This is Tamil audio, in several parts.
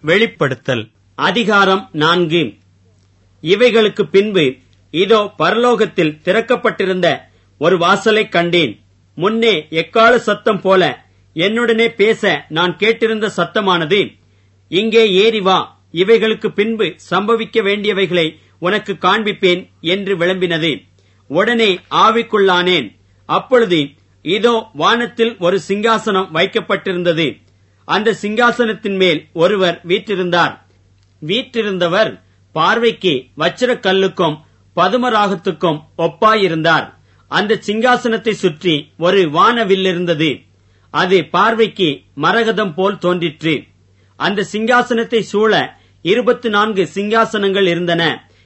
வெளிப்படுத்தல் அதிகாரம் 4. இவைகளுக்கு பின்பு இதோ பரலோகத்தில் திறக்கப்பட்டிருந்த ஒரு வாசலைக் கண்டேன். முன்னே எக்காள சத்தம் போல என்னுடனே பேச நான் கேட்டிருந்த சத்தமானது, இங்கே ஏறி வா, இவைகளுக்கு பின்பு சம்பவிக்க வேண்டியவைகளை உனக்கு காண்பிப்பேன் என்று விளம்பினது. உடனே ஆவிக்குள்ளானேன். அப்பொழுது இதோ வானத்தில் ஒரு சிங்காசனம் வைக்கப்பட்டிருந்தது. அந்த சிங்காசனத்தின் மேல் ஒருவர் வீற்றிருந்தார். வீற்றிருந்தவர் பார்வைக்கு வச்சிரக் கல்லுக்கும் பதுமராகத்துக்கும் ஒப்பாயிருந்தார். அந்த சிங்காசனத்தை சுற்றி ஒரு வானவில் இருந்தது. அது பார்வைக்கு மரகதம் போல் தோன்றிற்று. அந்த சிங்காசனத்தை சூழ 24 சிங்காசனங்கள் இருந்தன.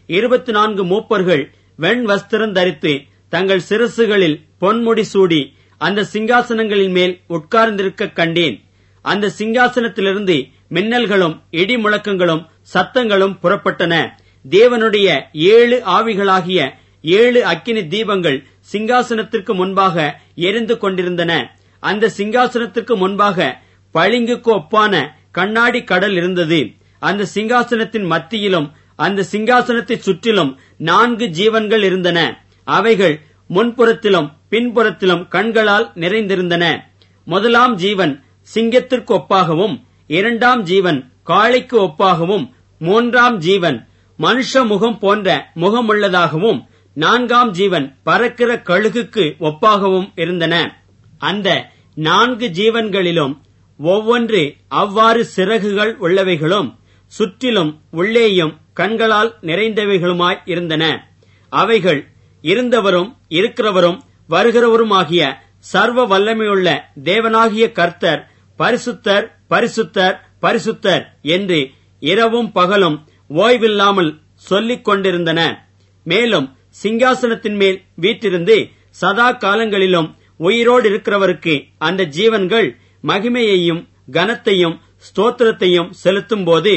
24 மூப்பர்கள் வெண் வஸ்திரம் தரித்து தங்கள் சிரசுகளில் பொன்முடி சூடி அந்த சிங்காசனங்களின் மேல் உட்கார்ந்திருக்க கண்டேன். அந்த சிங்காசனத்திலிருந்து மின்னல்களும் இடி முழக்கங்களும் சத்தங்களும் புறப்பட்டன. தேவனுடைய 7 ஆவிகளாகிய 7 அக்கினி தீபங்கள் சிங்காசனத்திற்கு முன்பாக எரிந்து கொண்டிருந்தன. அந்த சிங்காசனத்திற்கு முன்பாக பளிங்குக்கு ஒப்பான கண்ணாடி கடல் இருந்தது. அந்த சிங்காசனத்தின் மத்தியிலும் அந்த சிங்காசனத்தை சுற்றிலும் 4 ஜீவன்கள் இருந்தன. அவைகள் முன்புறத்திலும் பின்புறத்திலும் கண்களால் நிறைந்திருந்தன. முதலாம் ஜீவன் சிங்கத்திற்கு ஒப்பாகவும், 2ஆம் ஜீவன் காளைக்கு ஒப்பாகவும், 3ஆம் ஜீவன் மனுஷ முகம் போன்ற முகமுள்ளதாகவும், 4ஆம் ஜீவன் பறக்கிற கழுகுக்கு ஒப்பாகவும் இருந்தன. அந்த 4 ஜீவன்களிலும் ஒவ்வொன்று அவ்வாறு சிறகுகள் உள்ளவைகளும் சுற்றிலும் உள்ளேயும் கண்களால் நிறைந்தவைகளுமாய் இருந்தன. அவைகள் இருந்தவரும் இருக்கிறவரும் வருகிறவருமாகிய சர்வ வல்லமையுள்ள தேவனாகிய கர்த்தர் பரிசுத்தர், பரிசுத்தர், பரிசுத்தர் என்று இரவும் பகலும் ஓய்வில்லாமல் சொல்லிக் கொண்டிருந்தன. மேலும் சிங்காசனத்தின் மேல் வீற்றிருந்து சதா காலங்களிலும் உயிரோடு இருக்கிறவருக்கு அந்த ஜீவன்கள் மகிமையையும் கனத்தையும் ஸ்தோத்திரத்தையும் செலுத்தும் போது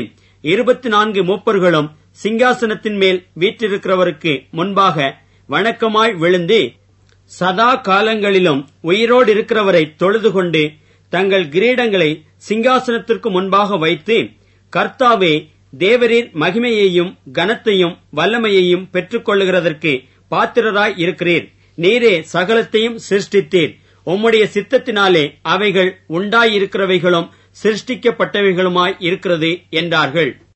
24 மூப்பர்களும் சிங்காசனத்தின் மேல் வீற்றிருக்கிறவருக்கு முன்பாக வணக்கமாய் விழுந்து சதா காலங்களிலும் உயிரோடு இருக்கிறவரை தொழுது கொண்டு தங்கள் கிரீடங்களை சிங்காசனத்திற்கு முன்பாக வைத்து, கர்த்தாவே, தேவரீர் மகிமையையும் கனத்தையும் வல்லமையையும் பெற்றுக் கொள்ளுகிறதற்கு பாத்திரராய் இருக்கிறீர். நீரே சகலத்தையும் சிருஷ்டித்தீர். உம்முடைய சித்தத்தினாலே அவைகள் உண்டாயிருக்கிறவைகளும் சிருஷ்டிக்கப்பட்டவைகளுமாய் இருக்கிறது என்றார்கள்.